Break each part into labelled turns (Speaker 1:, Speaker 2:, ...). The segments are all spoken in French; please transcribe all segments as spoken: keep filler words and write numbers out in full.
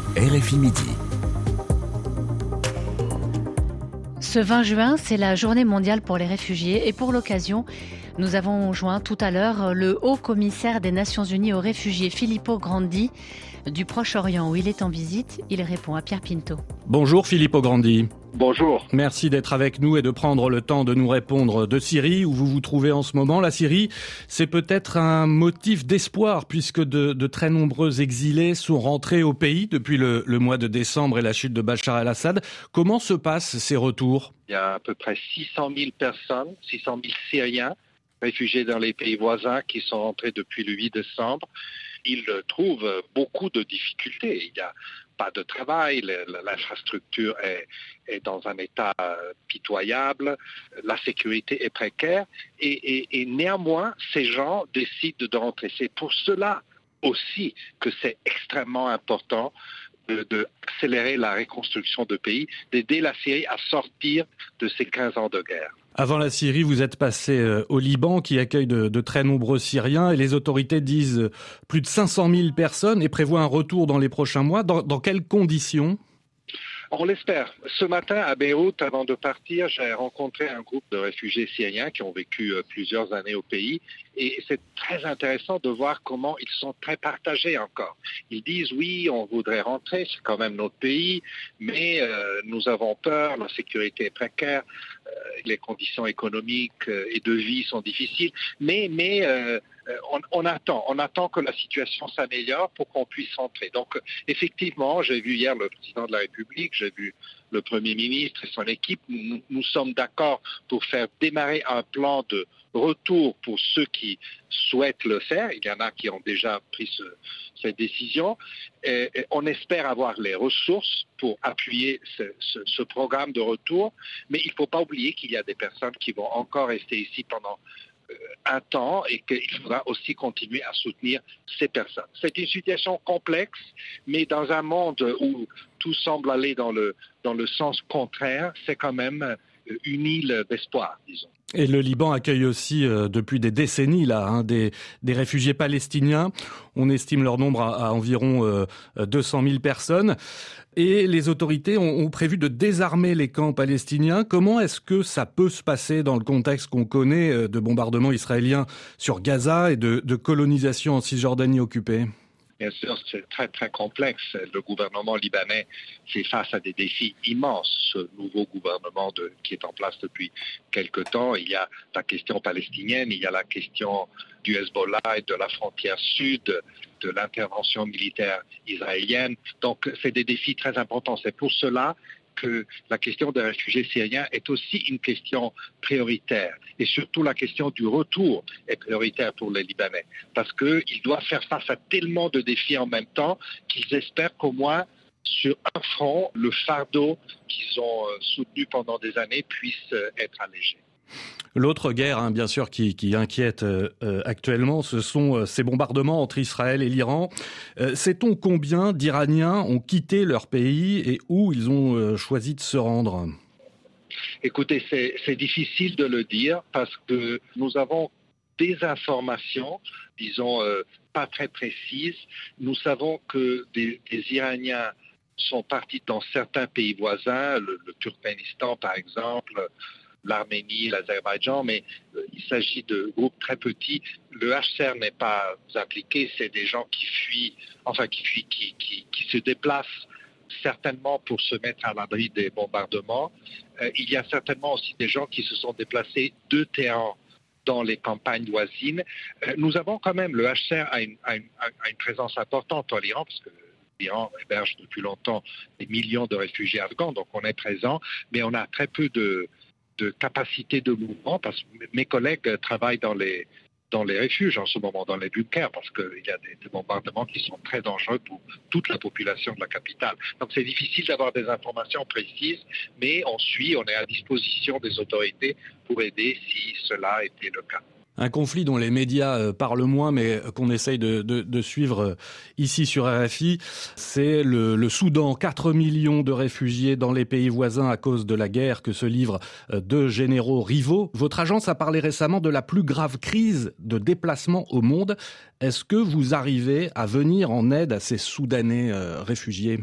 Speaker 1: R F I Midi.
Speaker 2: Ce vingt juin, c'est la journée mondiale pour les réfugiés et pour l'occasion, nous avons joint tout à l'heure le haut-commissaire des Nations Unies aux réfugiés, Filippo Grandi, du Proche-Orient où il est en visite. Il répond à Pierre Pinto.
Speaker 3: Bonjour Filippo Grandi.
Speaker 4: Bonjour.
Speaker 3: Merci d'être avec nous et de prendre le temps de nous répondre de Syrie, où vous vous trouvez en ce moment. La Syrie, c'est peut-être un motif d'espoir, puisque de, de très nombreux exilés sont rentrés au pays depuis le, le mois de décembre et la chute de Bachar el-Assad. Comment se passent ces retours ?
Speaker 4: Il y a à peu près six cent mille personnes, six cent mille Syriens réfugiés dans les pays voisins qui sont rentrés depuis le huit décembre. Ils trouvent beaucoup de difficultés. Il n'y a pas de travail, l'infrastructure est, est dans un état pitoyable, la sécurité est précaire et, et, et néanmoins, ces gens décident de rentrer. C'est pour cela aussi que c'est extrêmement important de, de accélérer la reconstruction de pays, d'aider la Syrie à sortir de ces quinze ans de guerre.
Speaker 3: Avant la Syrie, vous êtes passé au Liban qui accueille de, de très nombreux Syriens et les autorités disent plus de cinq cent mille personnes et prévoient un retour dans les prochains mois. Dans, dans quelles conditions ?
Speaker 4: On l'espère. Ce matin, à Beyrouth, avant de partir, j'ai rencontré un groupe de réfugiés syriens qui ont vécu plusieurs années au pays. Et c'est très intéressant de voir comment ils sont très partagés encore. Ils disent, oui, on voudrait rentrer, c'est quand même notre pays, mais euh, nous avons peur, la sécurité est précaire, euh, les conditions économiques et de vie sont difficiles. Mais, mais euh, on, on attend, on attend que la situation s'améliore pour qu'on puisse rentrer. Donc, effectivement, j'ai vu hier le président de la République, j'ai vu le Premier ministre et son équipe. Nous, nous sommes d'accord pour faire démarrer un plan de retour pour ceux qui souhaitent le faire. Il y en a qui ont déjà pris ce, cette décision. Et, et on espère avoir les ressources pour appuyer ce, ce, ce programme de retour. Mais il ne faut pas oublier qu'il y a des personnes qui vont encore rester ici pendant euh, un temps et qu'il faudra aussi continuer à soutenir ces personnes. C'est une situation complexe, mais dans un monde où tout semble aller dans le, dans le sens contraire, c'est quand même une île d'espoir, disons.
Speaker 3: Et le Liban accueille aussi euh, depuis des décennies là, hein, des, des réfugiés palestiniens. On estime leur nombre à, à environ euh, deux cent mille personnes. Et les autorités ont, ont prévu de désarmer les camps palestiniens. Comment est-ce que ça peut se passer dans le contexte qu'on connaît euh, de bombardements israéliens sur Gaza et de, de colonisation en Cisjordanie occupée ?
Speaker 4: Bien sûr, c'est très, très complexe. Le gouvernement libanais fait face à des défis immenses. Ce nouveau gouvernement de, qui est en place depuis quelque temps, il y a la question palestinienne, il y a la question du Hezbollah et de la frontière sud, de l'intervention militaire israélienne. Donc, c'est des défis très importants. C'est pour cela que la question des réfugiés syriens est aussi une question prioritaire. Et surtout, la question du retour est prioritaire pour les Libanais. Parce qu'ils doivent faire face à tellement de défis en même temps qu'ils espèrent qu'au moins, sur un front, le fardeau qu'ils ont soutenu pendant des années puisse être allégé.
Speaker 3: L'autre guerre, hein, bien sûr, qui, qui inquiète euh, actuellement, ce sont euh, ces bombardements entre Israël et l'Iran. Euh, sait-on combien d'Iraniens ont quitté leur pays et où ils ont euh, choisi de se rendre ?
Speaker 4: Écoutez, c'est, c'est difficile de le dire parce que nous avons des informations, disons, euh, pas très précises. Nous savons que des, des Iraniens sont partis dans certains pays voisins, le, le Turkménistan par exemple, l'Arménie, l'Azerbaïdjan, mais euh, il s'agit de groupes très petits. Le H C R n'est pas impliqué, c'est des gens qui fuient, enfin qui fuient, qui, qui, qui se déplacent certainement pour se mettre à l'abri des bombardements. Euh, il y a certainement aussi des gens qui se sont déplacés de Téhéran dans les campagnes voisines. Euh, nous avons quand même, le H C R a une, a une, a une présence importante en Iran, parce que l'Iran héberge depuis longtemps des millions de réfugiés afghans, donc on est présent, mais on a très peu de de capacité de mouvement, parce que mes collègues travaillent dans les, dans les refuges en ce moment, dans les bunkers, parce qu'il y a des, des bombardements qui sont très dangereux pour toute la population de la capitale. Donc c'est difficile d'avoir des informations précises, mais on suit, on est à disposition des autorités pour aider si cela était le cas.
Speaker 3: Un conflit dont les médias parlent moins, mais qu'on essaye de, de, de suivre ici sur R F I, c'est le, le Soudan. quatre millions de réfugiés dans les pays voisins à cause de la guerre que se livrent deux généraux rivaux. Votre agence a parlé récemment de la plus grave crise de déplacement au monde. Est-ce que vous arrivez à venir en aide à ces Soudanais euh, réfugiés ?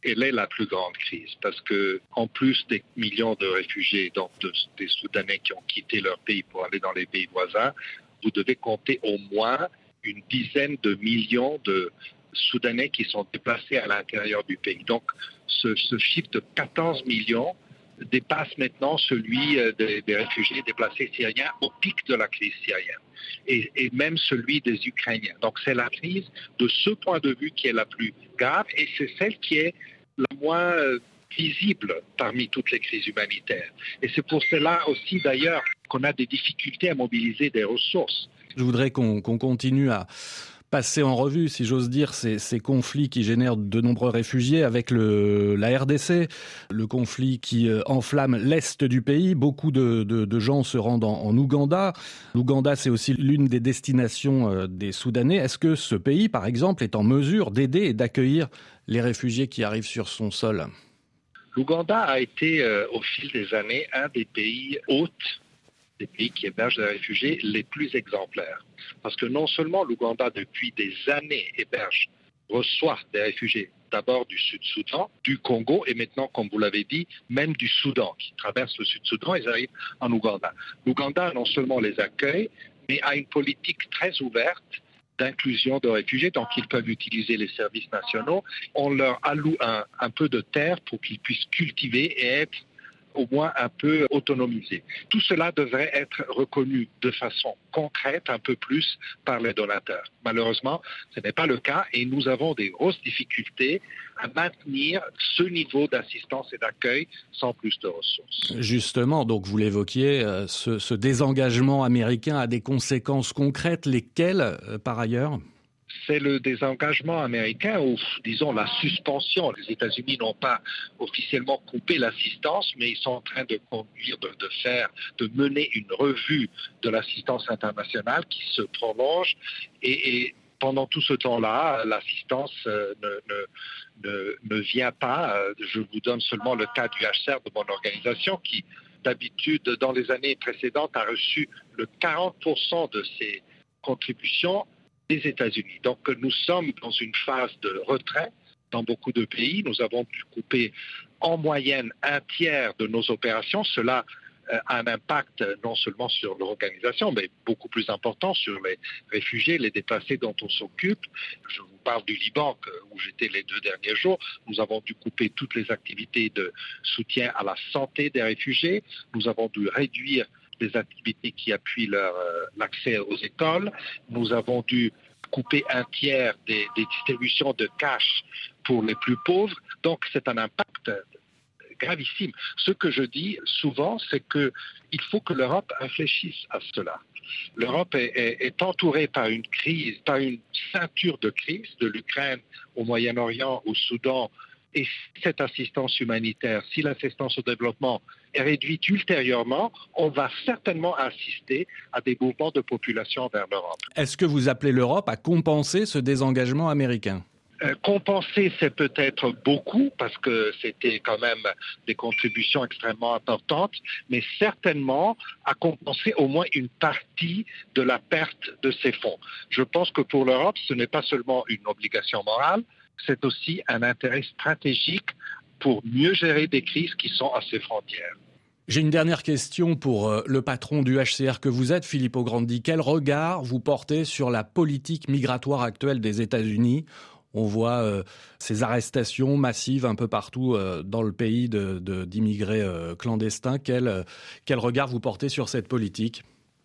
Speaker 4: elle est la plus grande crise parce que, en plus des millions de réfugiés, donc de, des Soudanais qui ont quitté leur pays pour aller dans les pays voisins, vous devez compter au moins une dizaine de millions de Soudanais qui sont déplacés à l'intérieur du pays. Donc, ce, ce chiffre de quatorze millions dépasse maintenant celui des, des réfugiés déplacés syriens au pic de la crise syrienne et, et même celui des Ukrainiens. Donc, c'est la crise de ce point de vue qui est la plus grave et c'est celle qui est la moins visible parmi toutes les crises humanitaires. Et c'est pour cela aussi, d'ailleurs, qu'on a des difficultés à mobiliser des ressources.
Speaker 3: Je voudrais qu'on, qu'on continue à passer en revue, si j'ose dire, ces, ces conflits qui génèrent de nombreux réfugiés avec le, la R D C, le conflit qui enflamme l'est du pays. Beaucoup de, de, de gens se rendent en, en Ouganda. L'Ouganda, c'est aussi l'une des destinations des Soudanais. Est-ce que ce pays, par exemple, est en mesure d'aider et d'accueillir les réfugiés qui arrivent sur son sol ?
Speaker 4: L'Ouganda a été, euh, au fil des années, un des pays hôtes, des pays qui hébergent des réfugiés les plus exemplaires. Parce que non seulement l'Ouganda, depuis des années, héberge, reçoit des réfugiés, d'abord du Sud-Soudan, du Congo et maintenant, comme vous l'avez dit, même du Soudan, qui traversent le Sud-Soudan, ils arrivent en Ouganda. L'Ouganda non seulement les accueille, mais a une politique très ouverte d'inclusion de réfugiés, donc ils peuvent utiliser les services nationaux. On leur alloue un, un peu de terre pour qu'ils puissent cultiver et être au moins un peu autonomisés. Tout cela devrait être reconnu de façon concrète un peu plus par les donateurs. Malheureusement, ce n'est pas le cas et nous avons des grosses difficultés à maintenir ce niveau d'assistance et d'accueil sans plus de ressources.
Speaker 3: Justement, donc vous l'évoquiez, ce, ce désengagement américain a des conséquences concrètes, lesquelles par ailleurs ?
Speaker 4: C'est le désengagement américain ou, disons, la suspension. Les États-Unis n'ont pas officiellement coupé l'assistance, mais ils sont en train de conduire, de, de faire, de mener une revue de l'assistance internationale qui se prolonge. Et, et pendant tout ce temps-là, l'assistance euh, ne, ne, ne, ne vient pas. Je vous donne seulement le cas du H C R de mon organisation qui, d'habitude, dans les années précédentes, a reçu le quarante pour cent de ses contributions des États-Unis. Donc nous sommes dans une phase de retrait dans beaucoup de pays. Nous avons dû couper en moyenne un tiers de nos opérations. Cela euh, a un impact non seulement sur l'organisation, mais beaucoup plus important sur les réfugiés, les déplacés dont on s'occupe. Je vous parle du Liban, où j'étais les deux derniers jours. Nous avons dû couper toutes les activités de soutien à la santé des réfugiés. Nous avons dû réduire des activités qui appuient leur, euh, l'accès aux écoles. Nous avons dû couper un tiers des, des distributions de cash pour les plus pauvres. Donc, c'est un impact gravissime. Ce que je dis souvent, c'est qu'il faut que l'Europe réfléchisse à cela. L'Europe est, est, est entourée par une crise, par une ceinture de crise, de l'Ukraine au Moyen-Orient, au Soudan. Et cette assistance humanitaire, si l'assistance au développement est réduite ultérieurement, on va certainement assister à des mouvements de population vers l'Europe.
Speaker 3: Est-ce que vous appelez l'Europe à compenser ce désengagement américain ?
Speaker 4: Euh, compenser, c'est peut-être beaucoup, parce que c'était quand même des contributions extrêmement importantes, mais certainement à compenser au moins une partie de la perte de ces fonds. Je pense que pour l'Europe, ce n'est pas seulement une obligation morale, c'est aussi un intérêt stratégique pour mieux gérer des crises qui sont à ses frontières.
Speaker 3: J'ai une dernière question pour le patron du H C R que vous êtes, Filippo Grandi. Quel regard vous portez sur la politique migratoire actuelle des États-Unis ? On voit euh, ces arrestations massives un peu partout euh, dans le pays de, de, d'immigrés euh, clandestins. Quel, euh, quel regard vous portez sur cette politique ?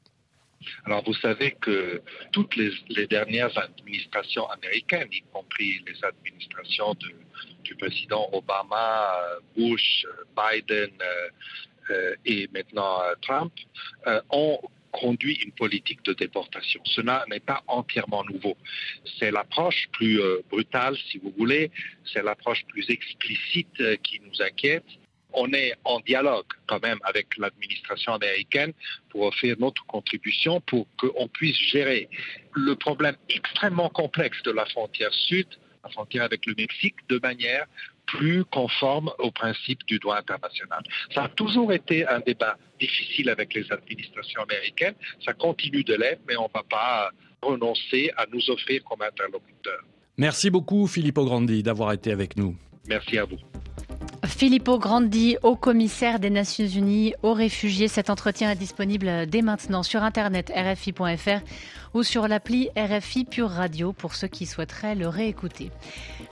Speaker 4: Alors, vous savez que toutes les, les dernières administrations américaines, y compris les administrations de, du président Obama, Bush, Biden euh, euh, et maintenant euh, Trump, euh, ont conduit une politique de déportation. Cela n'est pas entièrement nouveau. C'est l'approche plus euh, brutale, si vous voulez, c'est l'approche plus explicite euh, qui nous inquiète. On est en dialogue quand même avec l'administration américaine pour offrir notre contribution pour qu'on puisse gérer le problème extrêmement complexe de la frontière sud, la frontière avec le Mexique, de manière plus conforme aux principes du droit international. Ça a toujours été un débat difficile avec les administrations américaines, ça continue de l'être, mais on ne va pas renoncer à nous offrir comme interlocuteur.
Speaker 3: Merci beaucoup Filippo Grandi d'avoir été avec nous.
Speaker 4: Merci à vous.
Speaker 2: Filippo Grandi, haut commissaire des Nations Unies aux réfugiés. Cet entretien est disponible dès maintenant sur internet R F I point F R ou sur l'appli R F I Pure Radio pour ceux qui souhaiteraient le réécouter.